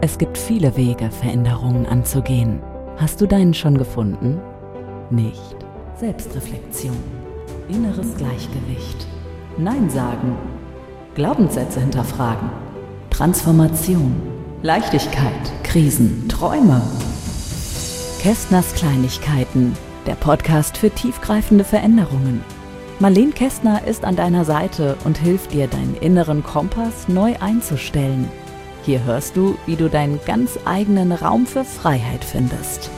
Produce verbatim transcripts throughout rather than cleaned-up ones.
Es gibt viele Wege, Veränderungen anzugehen. Hast du deinen schon gefunden? Nicht. Selbstreflexion, inneres Gleichgewicht, Nein sagen, Glaubenssätze hinterfragen, Transformation, Leichtigkeit, Krisen, Träume. Kästners Kleinigkeiten, der Podcast für tiefgreifende Veränderungen. Marlene Kästner ist an deiner Seite und hilft dir, deinen inneren Kompass neu einzustellen. Hier hörst du, wie du deinen ganz eigenen Raum für Freiheit findest.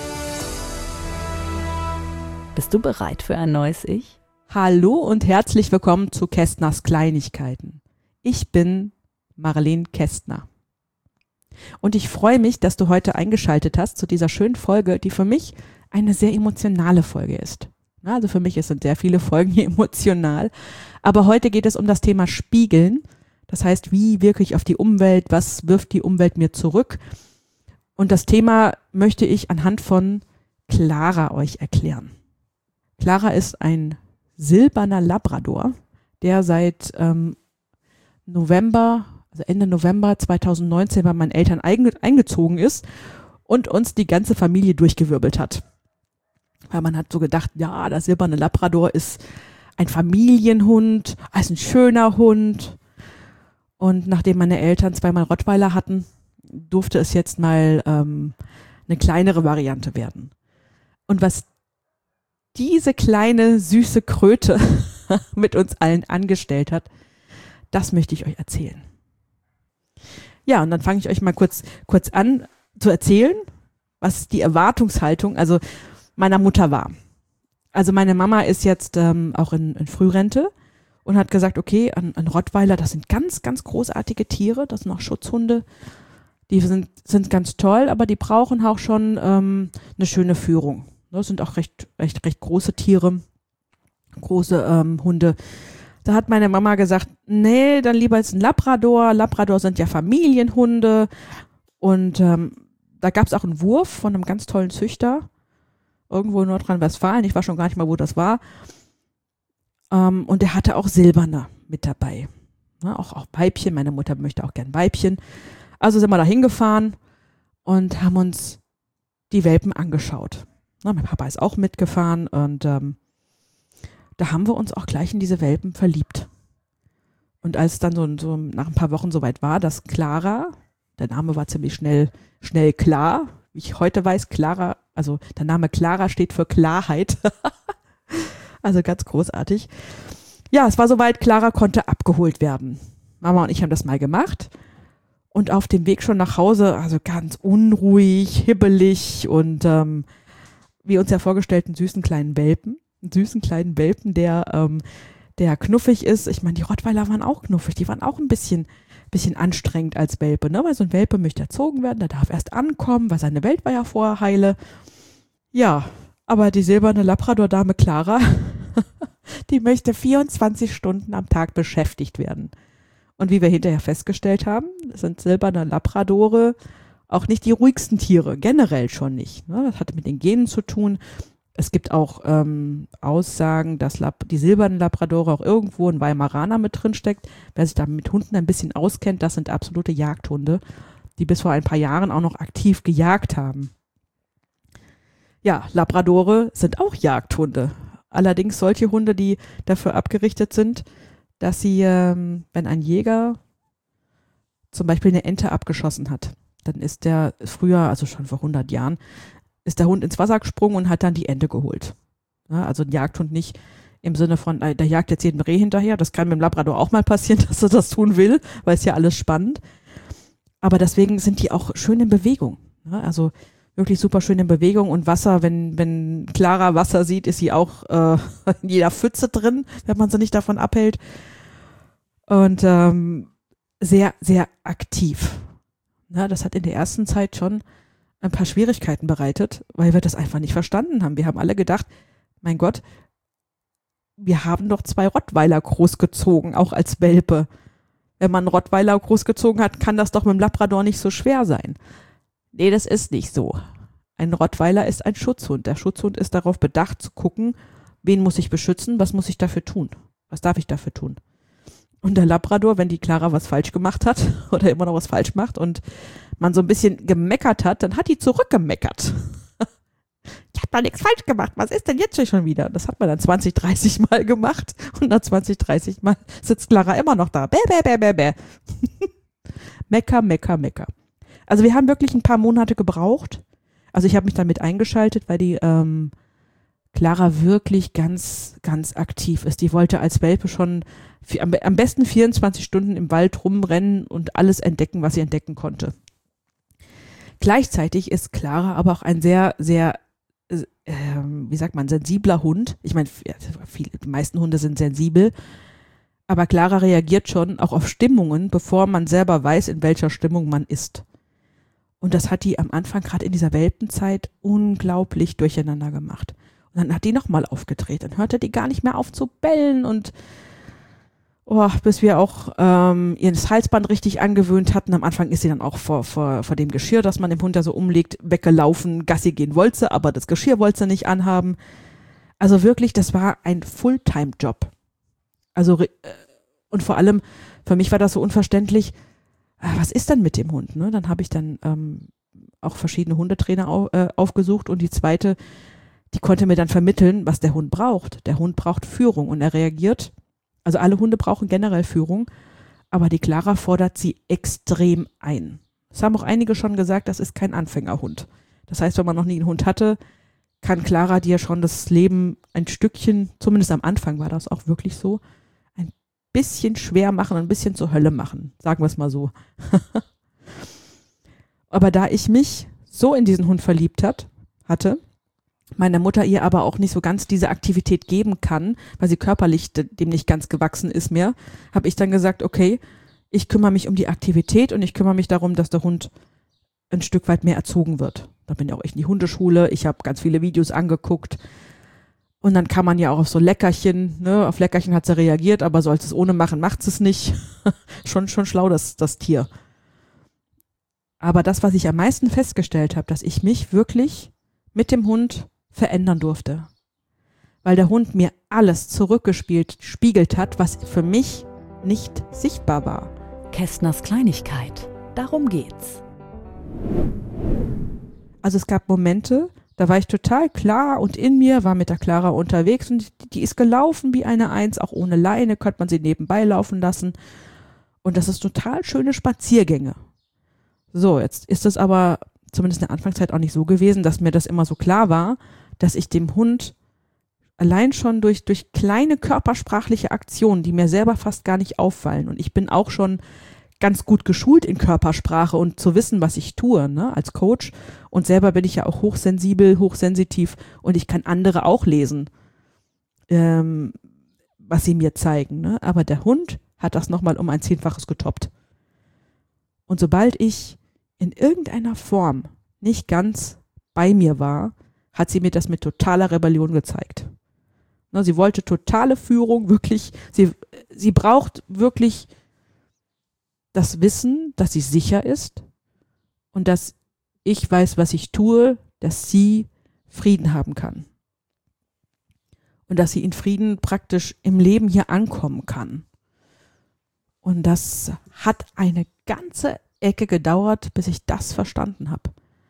Bist du bereit für ein neues Ich? Hallo und herzlich willkommen zu Kästners Kleinigkeiten. Ich bin Marlene Kästner. Und ich freue mich, dass du heute eingeschaltet hast zu dieser schönen Folge, die für mich eine sehr emotionale Folge ist. Also für mich sind sehr viele Folgen hier emotional. Aber heute geht es um das Thema Spiegeln. Das heißt, wie wirke ich auf die Umwelt? Was wirft die Umwelt mir zurück? Und das Thema möchte ich anhand von Clara euch erklären. Clara ist ein silberner Labrador, der seit ähm, November, also Ende November zweitausendneunzehn bei meinen Eltern einge- eingezogen ist und uns die ganze Familie durchgewirbelt hat. Weil man hat so gedacht, ja, der silberne Labrador ist ein Familienhund, ist ein schöner Hund. Und nachdem meine Eltern zweimal Rottweiler hatten, durfte es jetzt mal ähm, eine kleinere Variante werden. Und was diese kleine, süße Kröte mit uns allen angestellt hat, das möchte ich euch erzählen. Ja, und dann fange ich euch mal kurz, kurz an zu erzählen, was die Erwartungshaltung also meiner Mutter war. Also meine Mama ist jetzt ähm, auch in, in Frührente und hat gesagt, okay, ein, ein Rottweiler, das sind ganz, ganz großartige Tiere, das sind auch Schutzhunde, die sind, sind ganz toll, aber die brauchen auch schon ähm, eine schöne Führung. Das sind auch recht, recht, recht große Tiere, große ähm, Hunde. Da hat meine Mama gesagt, nee, dann lieber jetzt ein Labrador. Labrador sind ja Familienhunde. Und ähm, da gab es auch einen Wurf von einem ganz tollen Züchter, irgendwo in Nordrhein-Westfalen. Ich weiß schon gar nicht mal, wo das war. Ähm, und der hatte auch Silberne mit dabei. Ne, auch, auch Weibchen. Meine Mutter möchte auch gern Weibchen. Also sind wir da hingefahren und haben uns die Welpen angeschaut. Na, mein Papa ist auch mitgefahren und ähm, da haben wir uns auch gleich in diese Welpen verliebt. Und als dann so, so nach ein paar Wochen soweit war, dass Clara, der Name war ziemlich schnell, schnell klar, wie ich heute weiß, Clara, also der Name Clara steht für Klarheit. Also ganz großartig. Ja, es war soweit, Clara konnte abgeholt werden. Mama und ich haben das mal gemacht. Und auf dem Weg schon nach Hause, also ganz unruhig, hibbelig und ähm, wie uns ja vorgestellt, einen süßen kleinen Welpen. Einen süßen kleinen Welpen, der, ähm, der knuffig ist. Ich meine, die Rottweiler waren auch knuffig. Die waren auch ein bisschen, bisschen anstrengend als Welpe, ne? Weil so ein Welpe möchte erzogen werden, der darf erst ankommen, weil seine Welt war ja vorher heile. Ja, aber die silberne Labrador-Dame Clara, die möchte vierundzwanzig Stunden am Tag beschäftigt werden. Und wie wir hinterher festgestellt haben, sind silberne Labradore auch nicht die ruhigsten Tiere, generell schon nicht. Ne? Das hatte mit den Genen zu tun. Es gibt auch ähm, Aussagen, dass Lab- die silbernen Labradore auch irgendwo ein Weimaraner mit drin steckt. Wer sich da mit Hunden ein bisschen auskennt, das sind absolute Jagdhunde, die bis vor ein paar Jahren auch noch aktiv gejagt haben. Ja, Labradore sind auch Jagdhunde. Allerdings solche Hunde, die dafür abgerichtet sind, dass sie, ähm, wenn ein Jäger zum Beispiel eine Ente abgeschossen hat, dann ist der früher, also schon vor hundert Jahren, ist der Hund ins Wasser gesprungen und hat dann die Ente geholt. Ja, also ein Jagdhund nicht im Sinne von, der jagt jetzt jeden Reh hinterher. Das kann mit dem Labrador auch mal passieren, dass er das tun will, weil es ja alles spannend. Aber deswegen sind die auch schön in Bewegung. Ja, also wirklich super schön in Bewegung und Wasser, wenn, wenn Clara Wasser sieht, ist sie auch äh, in jeder Pfütze drin, wenn man sie nicht davon abhält. Und ähm, sehr, sehr aktiv. Ja, das hat in der ersten Zeit schon ein paar Schwierigkeiten bereitet, weil wir das einfach nicht verstanden haben. Wir haben alle gedacht, mein Gott, wir haben doch zwei Rottweiler großgezogen, auch als Welpe. Wenn man einen Rottweiler großgezogen hat, kann das doch mit dem Labrador nicht so schwer sein. Nee, das ist nicht so. Ein Rottweiler ist ein Schutzhund. Der Schutzhund ist darauf bedacht zu gucken, wen muss ich beschützen, was muss ich dafür tun, was darf ich dafür tun. Und der Labrador, wenn die Clara was falsch gemacht hat oder immer noch was falsch macht und man so ein bisschen gemeckert hat, dann hat die zurückgemeckert. Ich habe da nichts falsch gemacht, was ist denn jetzt schon wieder? Das hat man dann zwanzig, dreißig Mal gemacht und nach zwanzig, dreißig Mal sitzt Clara immer noch da. Bäh, bäh, bäh, bäh, bäh. Mecker, mecker, mecker. Also wir haben wirklich ein paar Monate gebraucht. Also ich habe mich damit eingeschaltet, weil die ähm, Clara wirklich ganz, ganz aktiv ist. Die wollte als Welpe schon vier, am, am besten vierundzwanzig Stunden im Wald rumrennen und alles entdecken, was sie entdecken konnte. Gleichzeitig ist Clara aber auch ein sehr, sehr, äh, wie sagt man, sensibler Hund. Ich meine, viele, die meisten Hunde sind sensibel, aber Clara reagiert schon auch auf Stimmungen, bevor man selber weiß, in welcher Stimmung man ist. Und das hat die am Anfang, gerade in dieser Welpenzeit, unglaublich durcheinander gemacht. Und dann hat die nochmal aufgedreht. Dann hörte die gar nicht mehr auf zu bellen und oh, bis wir auch ähm, ihr das Halsband richtig angewöhnt hatten. Am Anfang ist sie dann auch vor, vor, vor dem Geschirr, das man dem Hund da so umlegt, weggelaufen, Gassi gehen wollte, aber das Geschirr wollte sie nicht anhaben. Also wirklich, das war ein Fulltime-Job. Also äh, und vor allem, für mich war das so unverständlich, was ist denn mit dem Hund? Ne? Dann habe ich dann ähm, auch verschiedene Hundetrainer au, äh, aufgesucht und die zweite, die konnte mir dann vermitteln, was der Hund braucht. Der Hund braucht Führung und er reagiert, also alle Hunde brauchen generell Führung, aber die Clara fordert sie extrem ein. Es haben auch einige schon gesagt, das ist kein Anfängerhund. Das heißt, wenn man noch nie einen Hund hatte, kann Clara dir schon das Leben ein Stückchen, zumindest am Anfang war das auch wirklich so, bisschen schwer machen und ein bisschen zur Hölle machen, sagen wir es mal so. Aber da ich mich so in diesen Hund verliebt hat, hatte, meine Mutter ihr aber auch nicht so ganz diese Aktivität geben kann, weil sie körperlich dem nicht ganz gewachsen ist mehr, habe ich dann gesagt, okay, ich kümmere mich um die Aktivität und ich kümmere mich darum, dass der Hund ein Stück weit mehr erzogen wird. Da bin ich auch echt in die Hundeschule, ich habe ganz viele Videos angeguckt. Und dann kann man ja auch auf so Leckerchen, ne, auf Leckerchen hat sie reagiert, aber soll es ohne machen, macht es nicht. schon, schon schlau, das, das Tier. Aber das, was ich am meisten festgestellt habe, dass ich mich wirklich mit dem Hund verändern durfte. Weil der Hund mir alles zurückgespielt, spiegelt hat, was für mich nicht sichtbar war. Kästners Kleinigkeit. Darum geht's. Also es gab Momente, da war ich total klar und in mir, war mit der Clara unterwegs und die ist gelaufen wie eine Eins, auch ohne Leine, könnte man sie nebenbei laufen lassen. Und das ist total schöne Spaziergänge. So, jetzt ist es aber zumindest in der Anfangszeit auch nicht so gewesen, dass mir das immer so klar war, dass ich dem Hund allein schon durch, durch kleine körpersprachliche Aktionen, die mir selber fast gar nicht auffallen, und ich bin auch schon ganz gut geschult in Körpersprache und zu wissen, was ich tue, ne, als Coach. Und selber bin ich ja auch hochsensibel, hochsensitiv und ich kann andere auch lesen, ähm, was sie mir zeigen. Ne? Aber der Hund hat das nochmal um ein Zehnfaches getoppt. Und sobald ich in irgendeiner Form nicht ganz bei mir war, hat sie mir das mit totaler Rebellion gezeigt. Ne, sie wollte totale Führung, wirklich, sie, sie braucht wirklich das Wissen, dass sie sicher ist und dass ich weiß, was ich tue, dass sie Frieden haben kann. Und dass sie in Frieden praktisch im Leben hier ankommen kann. Und das hat eine ganze Ecke gedauert, bis ich das verstanden habe.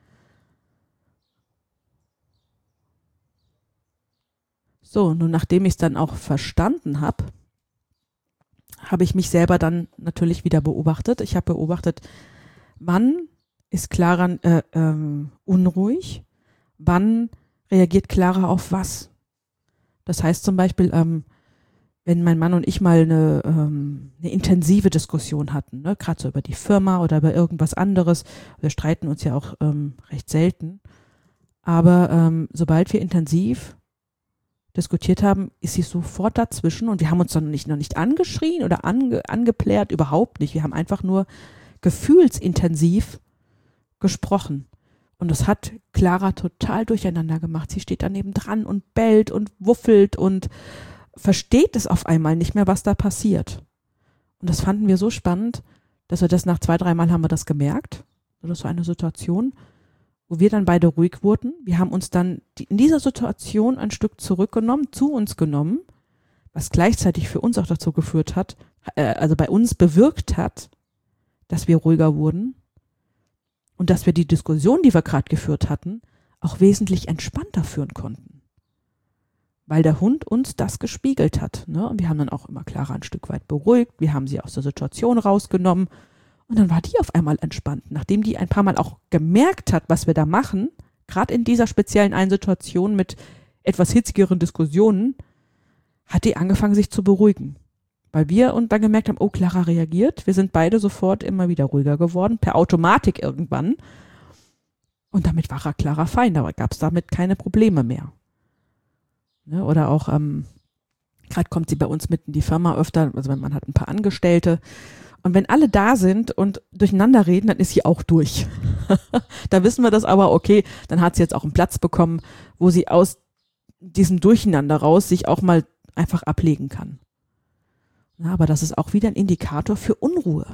So, nun nachdem ich es dann auch verstanden habe, habe ich mich selber dann natürlich wieder beobachtet. Ich habe beobachtet, wann ist Clara äh, ähm, unruhig, wann reagiert Clara auf was. Das heißt zum Beispiel, ähm, wenn mein Mann und ich mal eine, ähm, eine intensive Diskussion hatten, ne, gerade so über die Firma oder über irgendwas anderes, wir streiten uns ja auch ähm, recht selten, aber ähm, sobald wir intensiv diskutiert haben, ist sie sofort dazwischen und wir haben uns dann nicht, noch nicht angeschrien oder ange, angeplärt, überhaupt nicht. Wir haben einfach nur gefühlsintensiv gesprochen. Und das hat Clara total durcheinander gemacht. Sie steht daneben dran und bellt und wuffelt und versteht es auf einmal nicht mehr, was da passiert. Und das fanden wir so spannend, dass wir das nach zwei, dreimal haben wir das gemerkt. Das war eine Situation, wo wir dann beide ruhig wurden. Wir haben uns dann die, in dieser Situation ein Stück zurückgenommen, zu uns genommen, was gleichzeitig für uns auch dazu geführt hat, äh, also bei uns bewirkt hat, dass wir ruhiger wurden. Und dass wir die Diskussion, die wir gerade geführt hatten, auch wesentlich entspannter führen konnten. Weil der Hund uns das gespiegelt hat. Ne? Und wir haben dann auch immer Clara ein Stück weit beruhigt. Wir haben sie aus der Situation rausgenommen. Und dann war die auf einmal entspannt. Nachdem die ein paar Mal auch gemerkt hat, was wir da machen, gerade in dieser speziellen einen Situation mit etwas hitzigeren Diskussionen, hat die angefangen, sich zu beruhigen. Weil wir und dann gemerkt haben, oh, Clara reagiert. Wir sind beide sofort immer wieder ruhiger geworden, per Automatik irgendwann. Und damit war Clara fein, da gab es damit keine Probleme mehr. Ne? Oder auch, ähm, gerade kommt sie bei uns mit in die Firma öfter, also man hat ein paar Angestellte. Und wenn alle da sind und durcheinander reden, dann ist sie auch durch. Da wissen wir das aber, okay, dann hat sie jetzt auch einen Platz bekommen, wo sie aus diesem Durcheinander raus sich auch mal einfach ablegen kann. Ja, aber das ist auch wieder ein Indikator für Unruhe.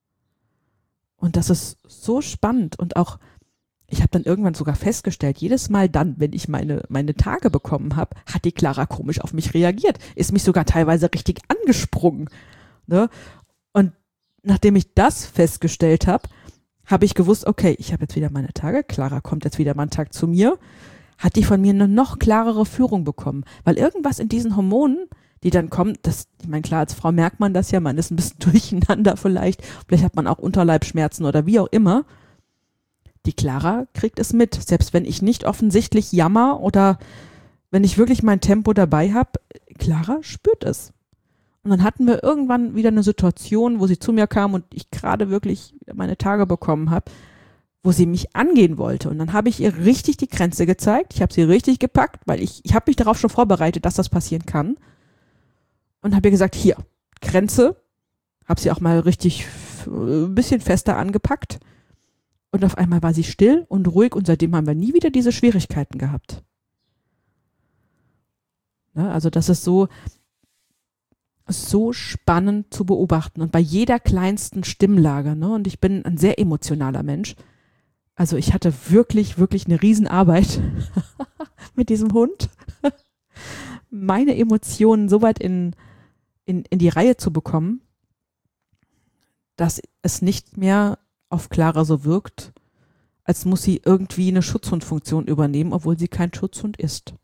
Und das ist so spannend. Und auch, ich habe dann irgendwann sogar festgestellt, jedes Mal dann, wenn ich meine, meine Tage bekommen habe, hat die Clara komisch auf mich reagiert. Ist mich sogar teilweise richtig angesprungen. Ne? Und nachdem ich das festgestellt habe, habe ich gewusst, okay, ich habe jetzt wieder meine Tage, Clara kommt jetzt wieder mal einen Tag zu mir, hat die von mir eine noch klarere Führung bekommen. Weil irgendwas in diesen Hormonen, die dann kommen, das, ich meine, klar, als Frau merkt man das ja, man ist ein bisschen durcheinander vielleicht, vielleicht hat man auch Unterleibsschmerzen oder wie auch immer. Die Clara kriegt es mit, selbst wenn ich nicht offensichtlich jammer oder wenn ich wirklich mein Tempo dabei habe, Clara spürt es. Und dann hatten wir irgendwann wieder eine Situation, wo sie zu mir kam und ich gerade wirklich meine Tage bekommen habe, wo sie mich angehen wollte. Und dann habe ich ihr richtig die Grenze gezeigt, ich habe sie richtig gepackt, weil ich, ich habe mich darauf schon vorbereitet, dass das passieren kann. Und habe ihr gesagt, hier, Grenze, habe sie auch mal richtig ein bisschen fester angepackt. Und auf einmal war sie still und ruhig und seitdem haben wir nie wieder diese Schwierigkeiten gehabt. Ne, also das ist so, so spannend zu beobachten und bei jeder kleinsten Stimmlage. Ne, und ich bin ein sehr emotionaler Mensch. Also ich hatte wirklich, wirklich eine Riesenarbeit mit diesem Hund. Meine Emotionen so weit in In, in die Reihe zu bekommen, dass es nicht mehr auf Clara so wirkt, als muss sie irgendwie eine Schutzhundfunktion übernehmen, obwohl sie kein Schutzhund ist.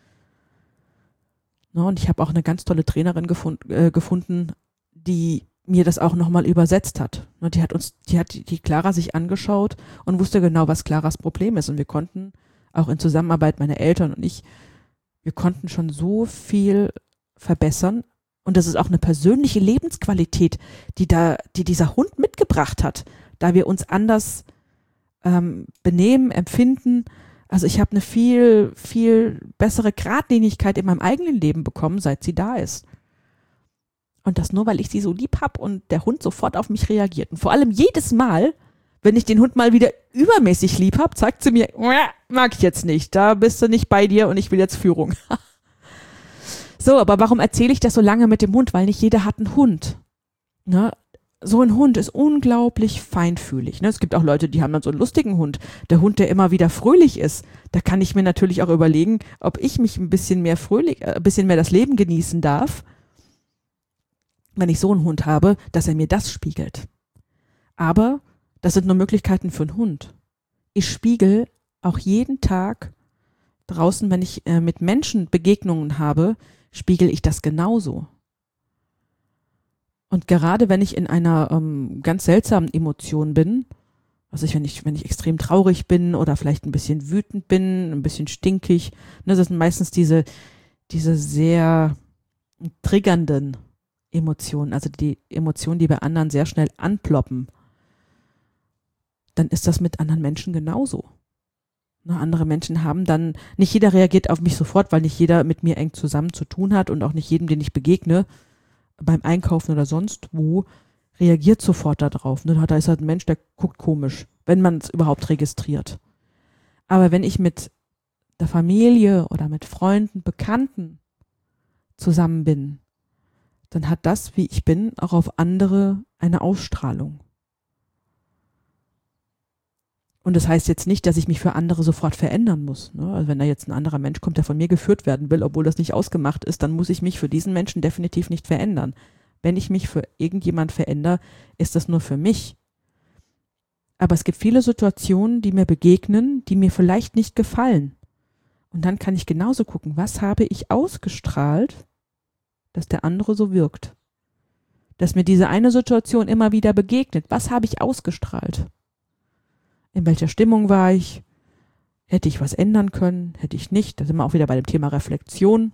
No, und ich habe auch eine ganz tolle Trainerin gefund, äh, gefunden, die mir das auch nochmal übersetzt hat. No, die hat uns, die hat die, die Clara sich angeschaut und wusste genau, was Claras Problem ist. Und wir konnten auch in Zusammenarbeit, meine Eltern und ich, wir konnten schon so viel verbessern. Und das ist auch eine persönliche Lebensqualität, die da, die dieser Hund mitgebracht hat, da wir uns anders ähm, benehmen, empfinden. Also ich habe eine viel, viel bessere Geradlinigkeit in meinem eigenen Leben bekommen, seit sie da ist. Und das nur, weil ich sie so lieb habe und der Hund sofort auf mich reagiert. Und vor allem jedes Mal, wenn ich den Hund mal wieder übermäßig lieb habe, zeigt sie mir, mag ich jetzt nicht, da bist du nicht bei dir und ich will jetzt Führung. So, aber warum erzähle ich das so lange mit dem Hund? Weil nicht jeder hat einen Hund. Ne? So ein Hund ist unglaublich feinfühlig. Ne? Es gibt auch Leute, die haben dann so einen lustigen Hund. Der Hund, der immer wieder fröhlich ist. Da kann ich mir natürlich auch überlegen, ob ich mich ein bisschen mehr fröhlich, äh, ein bisschen mehr das Leben genießen darf, wenn ich so einen Hund habe, dass er mir das spiegelt. Aber das sind nur Möglichkeiten für einen Hund. Ich spiegel auch jeden Tag draußen, wenn ich äh, mit Menschen Begegnungen habe, spiegel ich das genauso. Und gerade wenn ich in einer ähm, ganz seltsamen Emotion bin, also ich, wenn ich, wenn ich extrem traurig bin oder vielleicht ein bisschen wütend bin, ein bisschen stinkig, ne, das sind meistens diese, diese sehr triggernden Emotionen, also die Emotionen, die bei anderen sehr schnell anploppen, dann ist das mit anderen Menschen genauso. Ne, andere Menschen haben dann, nicht jeder reagiert auf mich sofort, weil nicht jeder mit mir eng zusammen zu tun hat und auch nicht jedem, den ich begegne, beim Einkaufen oder sonst wo, reagiert sofort darauf. Ne, da ist halt ein Mensch, der guckt komisch, wenn man es überhaupt registriert. Aber wenn ich mit der Familie oder mit Freunden, Bekannten zusammen bin, dann hat das, wie ich bin, auch auf andere eine Ausstrahlung. Und das heißt jetzt nicht, dass ich mich für andere sofort verändern muss. Ne? Also wenn da jetzt ein anderer Mensch kommt, der von mir geführt werden will, obwohl das nicht ausgemacht ist, dann muss ich mich für diesen Menschen definitiv nicht verändern. Wenn ich mich für irgendjemand verändere, ist das nur für mich. Aber es gibt viele Situationen, die mir begegnen, die mir vielleicht nicht gefallen. Und dann kann ich genauso gucken, was habe ich ausgestrahlt, dass der andere so wirkt. Dass mir diese eine Situation immer wieder begegnet. Was habe ich ausgestrahlt? In welcher Stimmung war ich? Hätte ich was ändern können? Hätte ich nicht? Da sind wir auch wieder bei dem Thema Reflexion.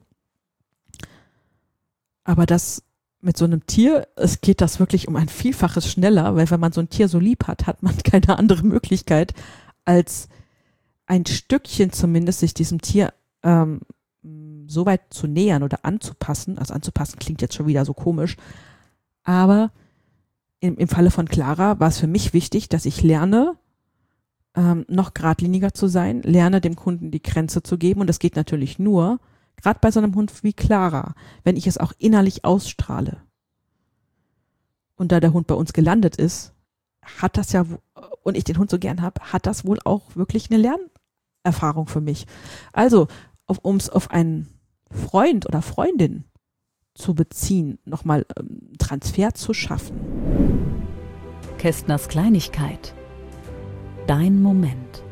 Aber das mit so einem Tier, es geht das wirklich um ein Vielfaches schneller, weil wenn man so ein Tier so lieb hat, hat man keine andere Möglichkeit, als ein Stückchen zumindest sich diesem Tier ähm, so weit zu nähern oder anzupassen. Also anzupassen klingt jetzt schon wieder so komisch. Aber im, im Falle von Clara war es für mich wichtig, dass ich lerne, ähm, noch geradliniger zu sein, lerne dem Kunden die Grenze zu geben. Und das geht natürlich nur, gerade bei so einem Hund wie Clara, wenn ich es auch innerlich ausstrahle. Und da der Hund bei uns gelandet ist, hat das ja, und ich den Hund so gern habe, hat das wohl auch wirklich eine Lernerfahrung für mich. Also, um es auf einen Freund oder Freundin zu beziehen, nochmal ähm, Transfer zu schaffen. Kästners Kleinigkeit. Dein Moment.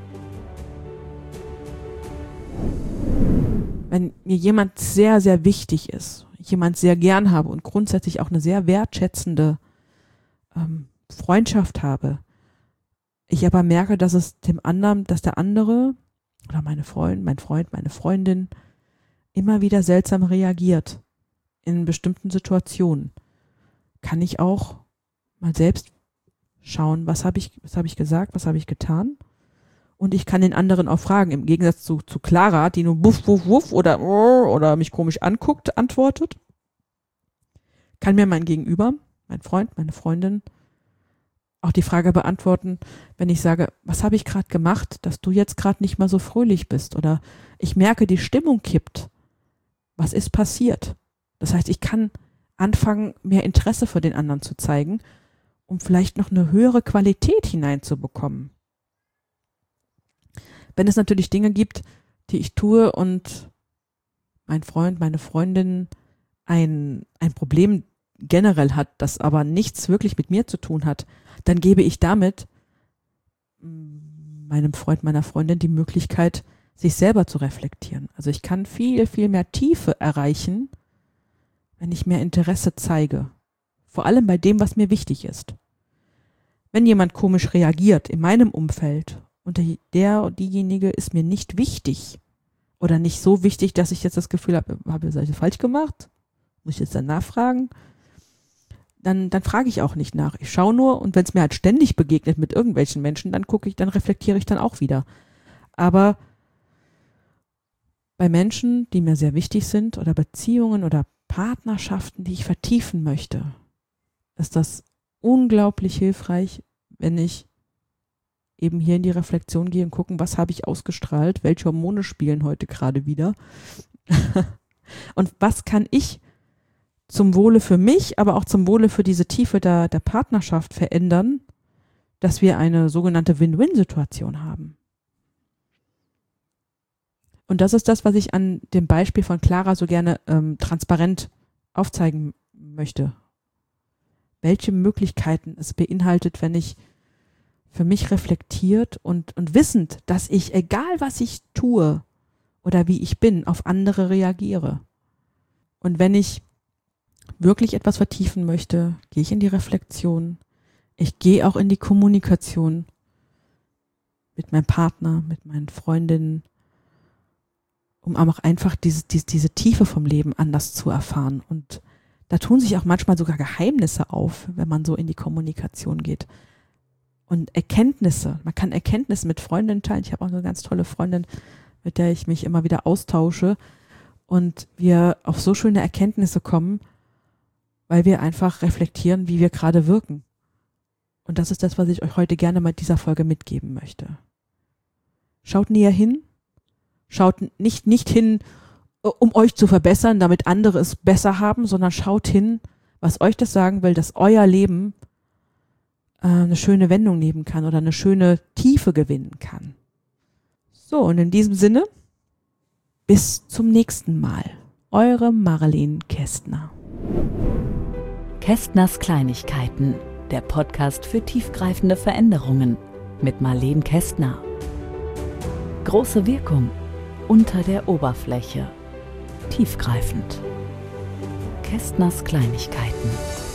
Wenn mir jemand sehr, sehr wichtig ist, jemand sehr gern habe und grundsätzlich auch eine sehr wertschätzende ähm, Freundschaft habe, ich aber merke, dass es dem anderen, dass der andere oder meine Freund, mein Freund, meine Freundin immer wieder seltsam reagiert in bestimmten Situationen, kann ich auch mal selbst schauen, was habe ich, was habe ich gesagt, was habe ich getan. Und ich kann den anderen auch fragen, im Gegensatz zu, zu Clara, die nur wuff, wuff, wuff oder, oder mich komisch anguckt, antwortet, kann mir mein Gegenüber, mein Freund, meine Freundin, auch die Frage beantworten, wenn ich sage, was habe ich gerade gemacht, dass du jetzt gerade nicht mal so fröhlich bist oder ich merke, die Stimmung kippt. Was ist passiert? Das heißt, ich kann anfangen, mehr Interesse für den anderen zu zeigen, um vielleicht noch eine höhere Qualität hineinzubekommen. Wenn es natürlich Dinge gibt, die ich tue und mein Freund, meine Freundin ein, ein Problem generell hat, das aber nichts wirklich mit mir zu tun hat, dann gebe ich damit meinem Freund, meiner Freundin die Möglichkeit, sich selber zu reflektieren. Also ich kann viel, viel mehr Tiefe erreichen, wenn ich mehr Interesse zeige. Vor allem bei dem, was mir wichtig ist. Wenn jemand komisch reagiert in meinem Umfeld und der oder diejenige ist mir nicht wichtig oder nicht so wichtig, dass ich jetzt das Gefühl habe, habe ich das falsch gemacht? Muss ich jetzt dann nachfragen? Dann, dann frage ich auch nicht nach. Ich schaue nur und wenn es mir halt ständig begegnet mit irgendwelchen Menschen, dann gucke ich, dann reflektiere ich dann auch wieder. Aber bei Menschen, die mir sehr wichtig sind oder Beziehungen oder Partnerschaften, die ich vertiefen möchte, ist das unglaublich hilfreich, wenn ich eben hier in die Reflexion gehe und gucken, was habe ich ausgestrahlt, welche Hormone spielen heute gerade wieder und was kann ich zum Wohle für mich, aber auch zum Wohle für diese Tiefe der, der Partnerschaft verändern, dass wir eine sogenannte Win-Win-Situation haben. Und das ist das, was ich an dem Beispiel von Clara so gerne ähm, transparent aufzeigen möchte. Welche Möglichkeiten es beinhaltet, wenn ich für mich reflektiert und, und wissend, dass ich, egal was ich tue oder wie ich bin, auf andere reagiere. Und wenn ich wirklich etwas vertiefen möchte, gehe ich in die Reflexion. Ich gehe auch in die Kommunikation mit meinem Partner, mit meinen Freundinnen, um auch einfach diese, diese, diese Tiefe vom Leben anders zu erfahren. Und da tun sich auch manchmal sogar Geheimnisse auf, wenn man so in die Kommunikation geht. Und Erkenntnisse, man kann Erkenntnisse mit Freundinnen teilen. Ich habe auch eine ganz tolle Freundin, mit der ich mich immer wieder austausche. Und wir auf so schöne Erkenntnisse kommen, weil wir einfach reflektieren, wie wir gerade wirken. Und das ist das, was ich euch heute gerne mit dieser Folge mitgeben möchte. Schaut näher hin. Schaut nicht, nicht hin, um euch zu verbessern, damit andere es besser haben, sondern schaut hin, was euch das sagen will, dass euer Leben äh, eine schöne Wendung nehmen kann oder eine schöne Tiefe gewinnen kann. So, und in diesem Sinne, bis zum nächsten Mal. Eure Marlene Kästner. Kästners Kleinigkeiten, der Podcast für tiefgreifende Veränderungen. mit Marleen Kästner. Große Wirkung unter der Oberfläche. Tiefgreifend. Kästners Kleinigkeiten.